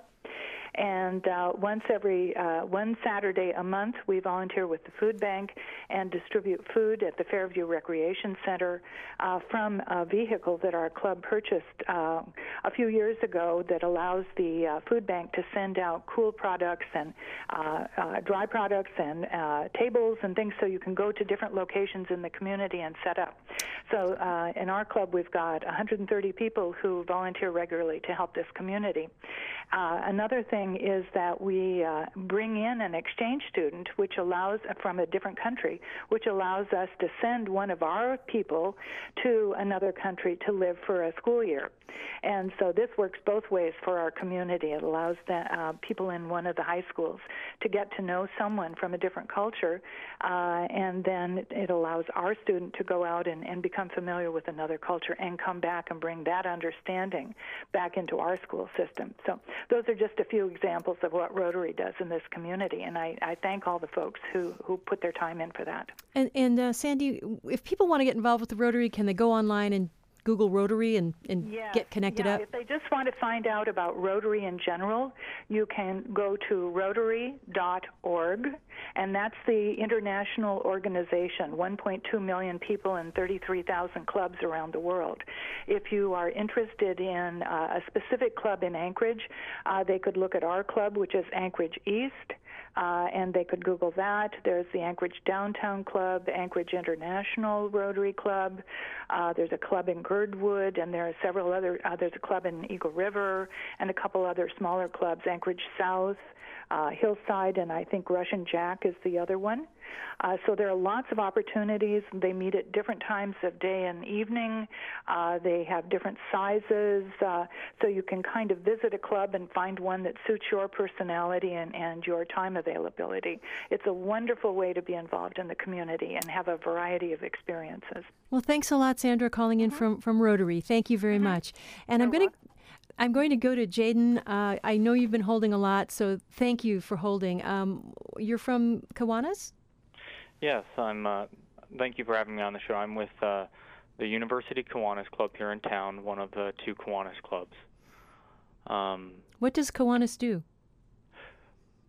And uh, once every uh, one Saturday a month, we volunteer with the food bank and distribute food at the Fairview Recreation Center uh, from a vehicle that our club purchased uh, a few years ago that allows the uh, food bank to send out cool products and uh, uh, dry products and uh, tables and things so you can go to different locations in the community and set up. So uh, in our club, we've got one hundred thirty people who volunteer regularly to help this community. Uh, another thing is that we uh, bring in an exchange student, which allows from a different country, which allows us to send one of our people to another country to live for a school year. And so this works both ways for our community. It allows the, uh, people in one of the high schools to get to know someone from a different culture, uh, and then it allows our student to go out and, and become familiar with another culture and come back and bring that understanding back into our school system. So those are just a few examples of what Rotary does in this community, and I, I thank all the folks who, who put their time in for that. And, and uh, Sandy, if people want to get involved with the Rotary, can they go online and Google Rotary and, and yes, get connected yeah, up? If they just want to find out about Rotary in general, you can go to rotary dot org, and that's the international organization, one point two million people and thirty-three thousand clubs around the world. If you are interested in uh, a specific club in Anchorage, uh, they could look at our club, which is Anchorage East. Uh, and they could Google that. There's the Anchorage Downtown Club, Anchorage International Rotary Club. Uh, there's a club in Girdwood, and there are several other. Uh, there's a club in Eagle River, and a couple other smaller clubs, Anchorage South, uh, Hillside, and I think Russian Jack is the other one. Uh, so there are lots of opportunities. They meet at different times of day and evening. Uh, they have different sizes, uh, so you can kind of visit a club and find one that suits your personality and, and your time availability. It's a wonderful way to be involved in the community and have a variety of experiences. Well, thanks a lot, Sandra, calling in mm-hmm. from, from Rotary. Thank you very mm-hmm. much. And You're I'm going to I'm going to go to Jaden. Uh, I know you've been holding a lot, so thank you for holding. Um, you're from Kiwanis? Yes, I'm. Uh, thank you for having me on the show. I'm with uh, the University Kiwanis Club here in town, one of the two Kiwanis clubs. Um, what does Kiwanis do?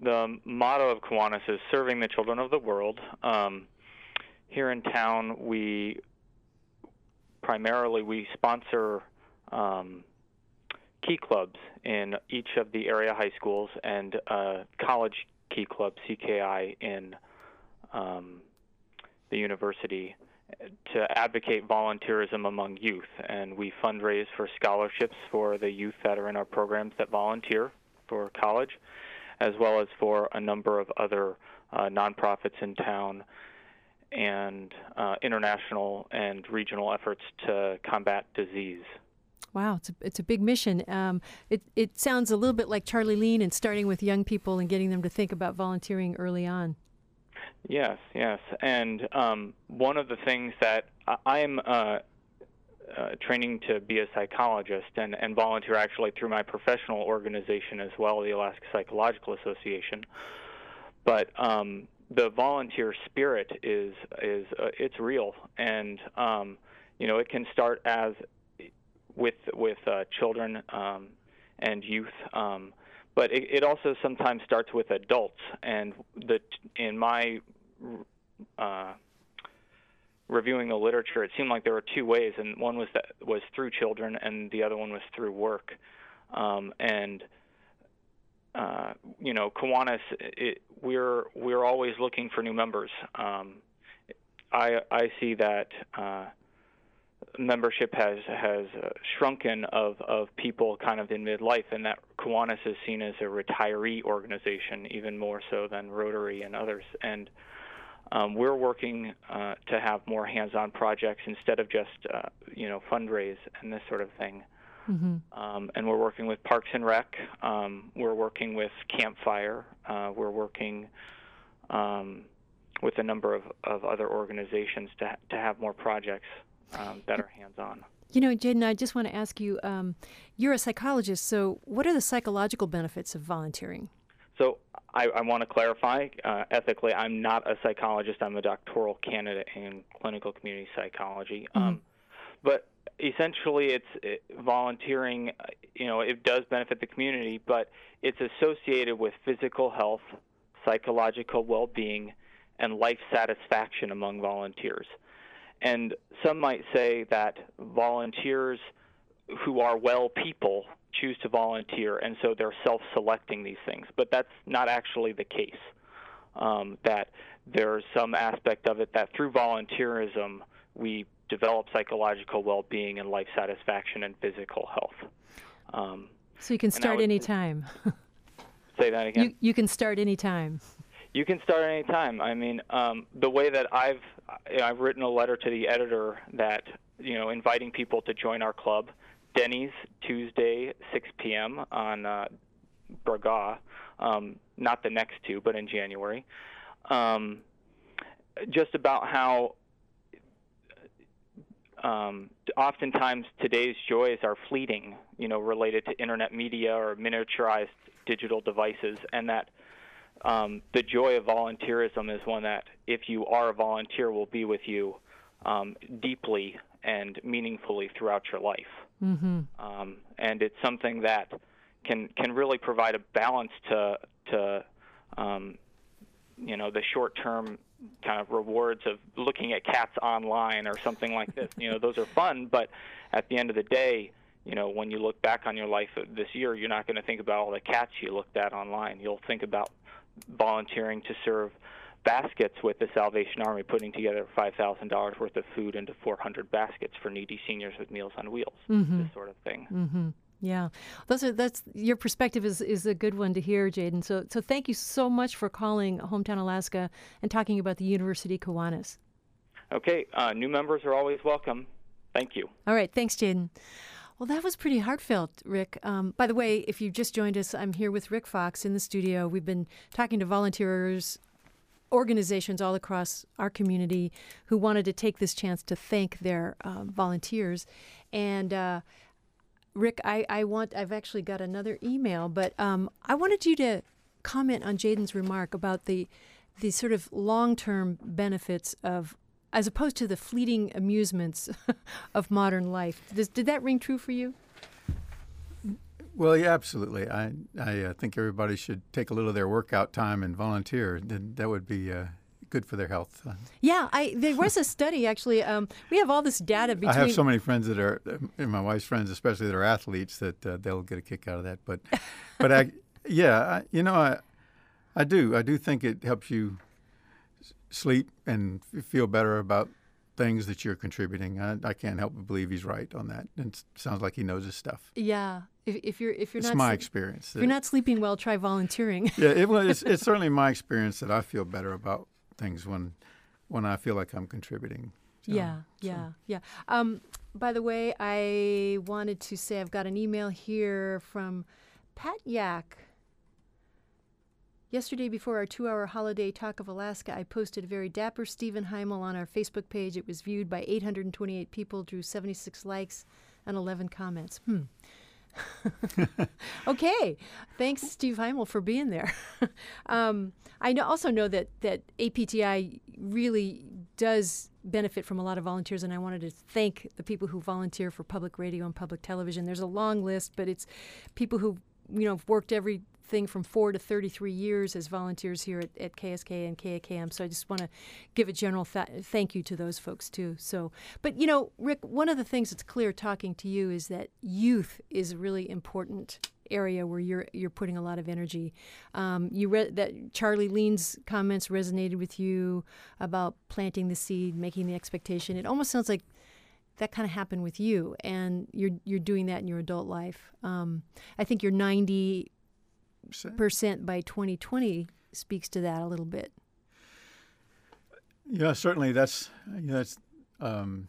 the motto of Kiwanis is serving the children of the world. Um, here in town, we primarily we sponsor um, key clubs in each of the area high schools and uh, college key club, C K I, in um, the university to advocate volunteerism among youth. And we fundraise for scholarships for the youth that are in our programs that volunteer for college, as well as for a number of other uh, nonprofits in town and uh, international and regional efforts to combat disease. Wow, it's a, it's a big mission. Um, it, it sounds a little bit like Charlie Lean and starting with young people and getting them to think about volunteering early on. Yes, yes. And um, one of the things that I am uh, uh, training to be a psychologist and, and volunteer actually through my professional organization as well, the Alaska Psychological Association. But um, the volunteer spirit is, is uh, it's real. And, um, you know, it can start as with with uh, children um, and youth, um, but it, it also sometimes starts with adults. And the in my uh, reviewing the literature, it seemed like there were two ways, and one was that was through children, and the other one was through work. Um, and uh, you know, Kiwanis, it, we're we're always looking for new members. Um, I I see that. Uh, membership has has uh, shrunken of, of people kind of in midlife, and that Kiwanis is seen as a retiree organization even more so than Rotary and others. And um, we're working uh, to have more hands-on projects instead of just uh, you know fundraise and this sort of thing. Mm-hmm. Um, and we're working with Parks and Rec. Um, we're working with Campfire. Uh, we're working um, with a number of, of other organizations to ha- to have more projects Um, that are hands-on. You know, Jaden, I just want to ask you, um, you're a psychologist, so what are the psychological benefits of volunteering? So I, I want to clarify, uh, ethically, I'm not a psychologist. I'm a doctoral candidate in clinical community psychology. Mm-hmm. Um, but essentially, it's it, volunteering, you know, it does benefit the community, but it's associated with physical health, psychological well-being, and life satisfaction among volunteers. And some might say that volunteers who are well people choose to volunteer, and so they're self-selecting these things. But that's not actually the case, um, that there's some aspect of it that through volunteerism we develop psychological well-being and life satisfaction and physical health. Um, so you can start any time. Say that again? You, you can start any time. You can start any time. I mean, um, the way that I've I've written a letter to the editor that, you know, inviting people to join our club, Denny's, Tuesday, six p.m. on uh, Braga, um, not the next two, but in January, um, just about how um, oftentimes today's joys are fleeting, you know, related to internet media or miniaturized digital devices, and that Um, the joy of volunteerism is one that, if you are a volunteer, will be with you um, deeply and meaningfully throughout your life. Mm-hmm. Um, and it's something that can can really provide a balance to to um, you know the short-term kind of rewards of looking at cats online or something like this. You know, those are fun, but at the end of the day, you know, when you look back on your life this year, you're not going to think about all the cats you looked at online. You'll think about volunteering to serve baskets with the Salvation Army, putting together five thousand dollars worth of food into four hundred baskets for needy seniors with Meals on Wheels, mm-hmm. this sort of thing. Mm-hmm. Yeah, those are that's your perspective is, is a good one to hear, Jaden. So so thank you so much for calling Hometown Alaska and talking about the University Kiwanis. Okay, uh, new members are always welcome. Thank you. All right, thanks, Jaden. Well, that was pretty heartfelt, Rick. Um, by the way, if you just joined us, I'm here with Rick Fox in the studio. We've been talking to volunteers, organizations all across our community who wanted to take this chance to thank their uh, volunteers. And uh, Rick, I, I want, I've actually got another email, but um, I wanted you to comment on Jaden's remark about the, the sort of long-term benefits of, as opposed to the fleeting amusements of modern life. Does, did that ring true for you? Well, yeah, absolutely. I I uh, think everybody should take a little of their workout time and volunteer. That that would be uh, good for their health. Yeah, I there was a study actually. Um, we have all this data between. I have so many friends that are, and my wife's friends especially, that are athletes that uh, they'll get a kick out of that. But, but I, yeah, I, you know, I, I do, I do think it helps you sleep and feel better about things that you're contributing. I, I can't help but believe he's right on that. It sounds like he knows his stuff. Yeah, if, if you're if you're it's not my sleep- experience. If you're not sleeping well, try volunteering. Yeah, it, well, it's, it's certainly my experience that I feel better about things when when I feel like I'm contributing. So, yeah, yeah, so. yeah. Um, by the way, I wanted to say I've got an email here from Pat Yak. Yesterday, before our two-hour holiday talk of Alaska, I posted a very dapper Stephen Heimel on our Facebook page. It was viewed by eight hundred twenty-eight people, drew seventy-six likes, and eleven comments. Hmm. Okay. Thanks, Steve Heimel, for being there. um, I know, also know that, that A P T I really does benefit from a lot of volunteers, and I wanted to thank the people who volunteer for public radio and public television. There's a long list, but it's people who, you know, have worked everything from four to thirty-three years as volunteers here at, at K S K and K A K M. So I just want to give a general fa- thank you to those folks too. So, but you know, Rick, one of the things that's clear talking to you is that youth is a really important area where you're you're putting a lot of energy. Um, you read that Charlie Lean's comments resonated with you about planting the seed, making the expectation. It almost sounds like that kind of happened with you, and you're you're doing that in your adult life. Um, I think your ninety percent by twenty twenty speaks to that a little bit. Yeah, certainly. That's you know, that's. Um,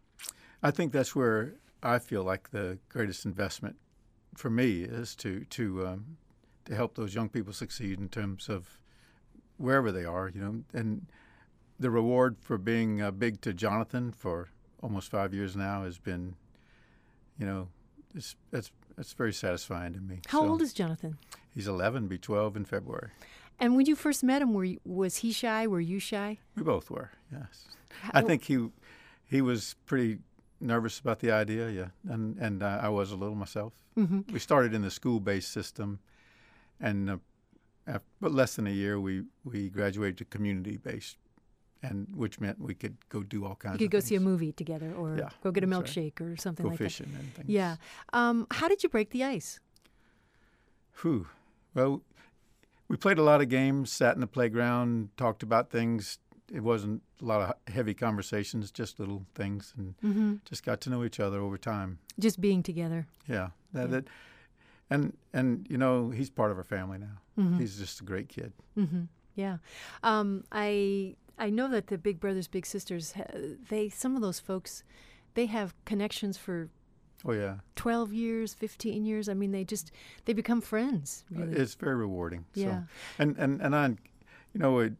I think that's where I feel like the greatest investment for me is to to um, to help those young people succeed in terms of wherever they are. You know, and the reward for being uh, big to Jonathan for almost five years now has been, you know, it's that's that's very satisfying to me. How so, old is Jonathan? He's eleven, be twelve in February. And when you first met him, were you, was he shy? Were you shy? We both were, yes. How, I think he he was pretty nervous about the idea, yeah, and and uh, I was a little myself. Mm-hmm. We started in the school-based system, and uh, after, but less than a year, we we graduated to community-based, and which meant we could go do all kinds. You could of go things. see a movie together, or yeah, go get a milkshake milkshake right. or something go like fishing that. and things. Yeah. Um, how did you break the ice? Whew. Well, we played a lot of games, sat in the playground, talked about things. It wasn't a lot of heavy conversations, just little things, and mm-hmm. just got to know each other over time. Just being together. Yeah. That, yeah. that, and, and, you know, he's part of our family now. Mm-hmm. He's just a great kid. Mm-hmm. Yeah. Um, I I know that the Big Brothers Big Sisters, they some of those folks, they have connections for oh yeah twelve years, fifteen years. I mean, they just they become friends. Really. It's very rewarding. Yeah. So, and and and I, you know, it,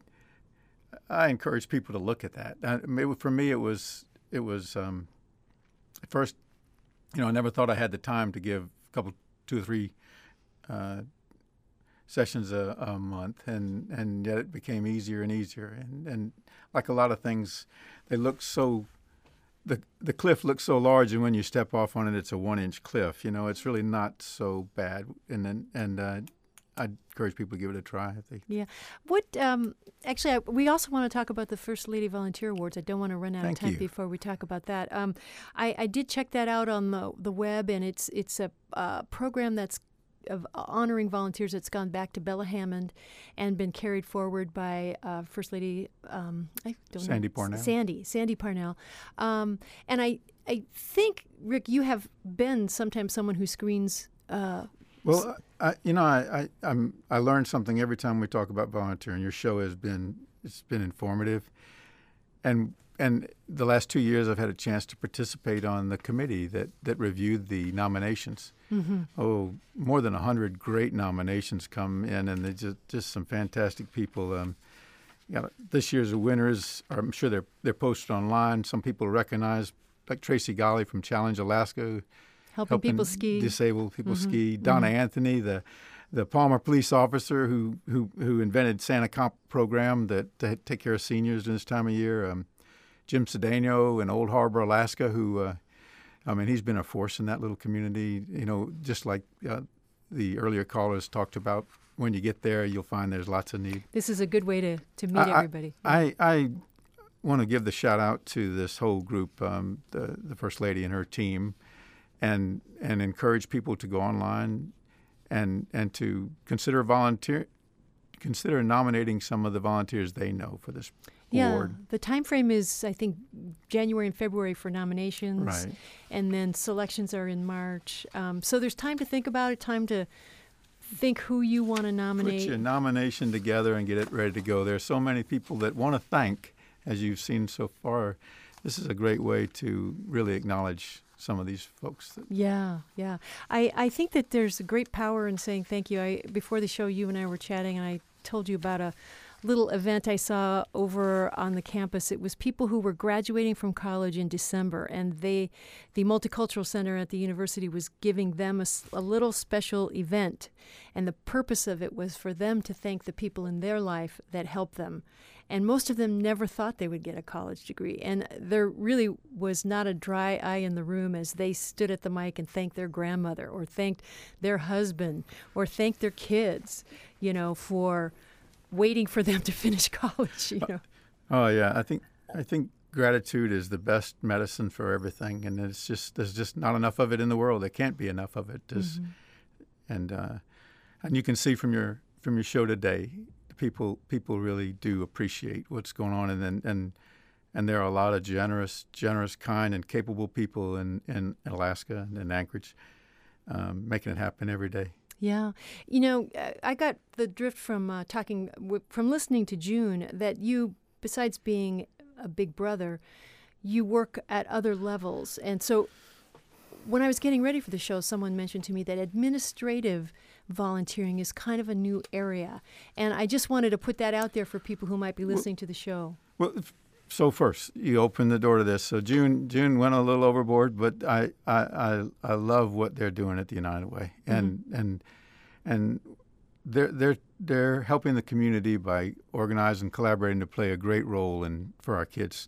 I encourage people to look at that. I, it, for me, it was it was um, at first, you know, I never thought I had the time to give a couple, two or three. Uh, sessions a, a month, and, and yet it became easier and easier. And, and like a lot of things, they look so, the the cliff looks so large, and when you step off on it, it's a one-inch cliff. You know, it's really not so bad. And then, and uh, I encourage people to give it a try. If they yeah. What, um, actually, I, we also want to talk about the First Lady Volunteer Awards. I don't want to run out Thank of time you. before we talk about that. Um, I, I did check that out on the, the web, and it's, it's a uh, program that's of honoring volunteers that's gone back to Bella Hammond and been carried forward by uh, First Lady um, I don't Sandy know, Parnell. Sandy, Sandy Parnell. Um, and I I think, Rick, you have been sometimes someone who screens. Uh, well, I, you know, I, I I'm I learn something every time we talk about volunteering. Your show has been it's been informative, and. And the last two years, I've had a chance to participate on the committee that, that reviewed the nominations. Mm-hmm. Oh, more than one hundred great nominations come in, and they're just, just some fantastic people. Um, you know, this year's winners, are, I'm sure they're they're posted online. Some people recognize, like Tracy Golly from Challenge Alaska, helping, helping people ski, disabled people mm-hmm. ski. Donna mm-hmm. Anthony, the the Palmer police officer who who, who invented Santa Comp program that to take care of seniors during this time of year. Um, Jim Cedeno in Old Harbor, Alaska, who uh, I mean, he's been a force in that little community, you know, just like uh, the earlier callers talked about. When you get there, you'll find there's lots of need. This is a good way to, to meet I, everybody. I, I want to give the shout out to this whole group, um, the, the First Lady and her team, and and encourage people to go online and and to consider volunteer, consider nominating some of the volunteers they know for this yeah, award. The time frame is, I think, January and February for nominations. Right. And then selections are in March. Um, so there's time to think about it, time to think who you want to nominate. Put your nomination together and get it ready to go. There are so many people that want to thank, as you've seen so far. This is a great way to really acknowledge some of these folks. That yeah, yeah. I, I think that there's a great power in saying thank you. I before the show, you and I were chatting, and I told you about a little event I saw over on the campus. It was people who were graduating from college in December, and they, the Multicultural Center at the university was giving them a, a little special event, and the purpose of it was for them to thank the people in their life that helped them. And most of them never thought they would get a college degree. And there really was not a dry eye in the room as they stood at the mic and thanked their grandmother or thanked their husband or thanked their kids, you know, for waiting for them to finish college, you know. Oh yeah, I think I think gratitude is the best medicine for everything, and it's just there's just not enough of it in the world. There can't be enough of it. Mm-hmm. And uh, and you can see from your from your show today, people people really do appreciate what's going on, and then and and there are a lot of generous, generous, kind, and capable people in, in Alaska and in Anchorage, um, making it happen every day. Yeah. You know, I got the drift from uh, talking, from listening to June, that you, besides being a big brother, you work at other levels. And so when I was getting ready for the show, someone mentioned to me that administrative volunteering is kind of a new area. And I just wanted to put that out there for people who might be listening well, to the show. Well, so first, you opened the door to this. So June June went a little overboard, but I I, I, I love what they're doing at the United Way, and mm-hmm. and and they're they're they're helping the community by organizing, collaborating to play a great role in for our kids.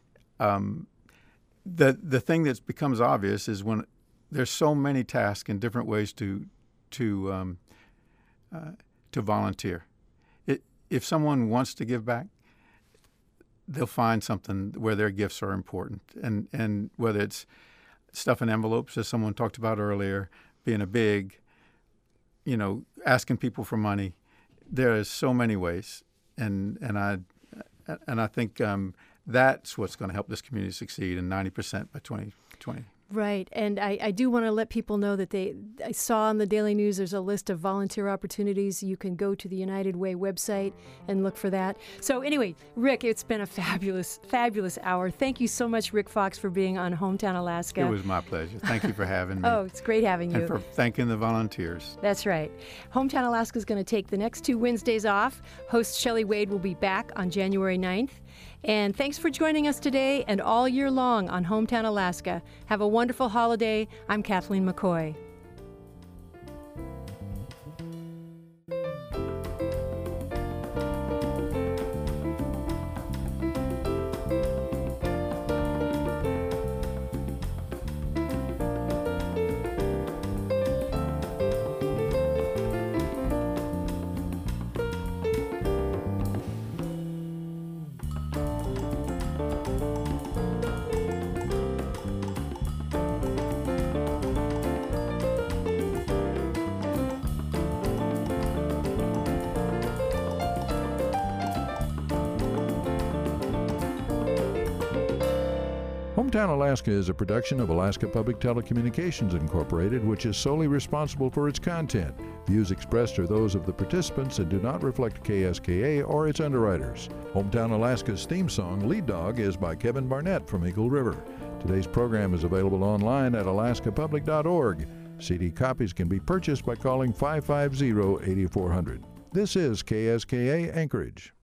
Um, the the thing that becomes obvious is when there's so many tasks and different ways to to um, uh, to volunteer. It, if someone wants to give back, they'll find something where their gifts are important. And, and whether it's stuffing envelopes, as someone talked about earlier, being a big, you know, asking people for money, there are so many ways. And and I and I think um, that's what's going to help this community succeed in ninety percent by twenty twenty. Right. And I, I do want to let people know that they, I saw on the Daily News there's a list of volunteer opportunities. You can go to the United Way website and look for that. So anyway, Rick, it's been a fabulous, fabulous hour. Thank you so much, Rick Fox, for being on Hometown Alaska. It was my pleasure. Thank you for having me. Oh, it's great having you. And for thanking the volunteers. That's right. Hometown Alaska is going to take the next two Wednesdays off. Host Shelley Wade will be back on January ninth. And thanks for joining us today and all year long on Hometown Alaska. Have a wonderful holiday. I'm Kathleen McCoy. Hometown Alaska is a production of Alaska Public Telecommunications Incorporated, which is solely responsible for its content. Views expressed are those of the participants and do not reflect K S K A or its underwriters. Hometown Alaska's theme song, Lead Dog, is by Kevin Barnett from Eagle River. Today's program is available online at alaska public dot org. C D copies can be purchased by calling five five zero, eight four zero zero. This is K S K A Anchorage.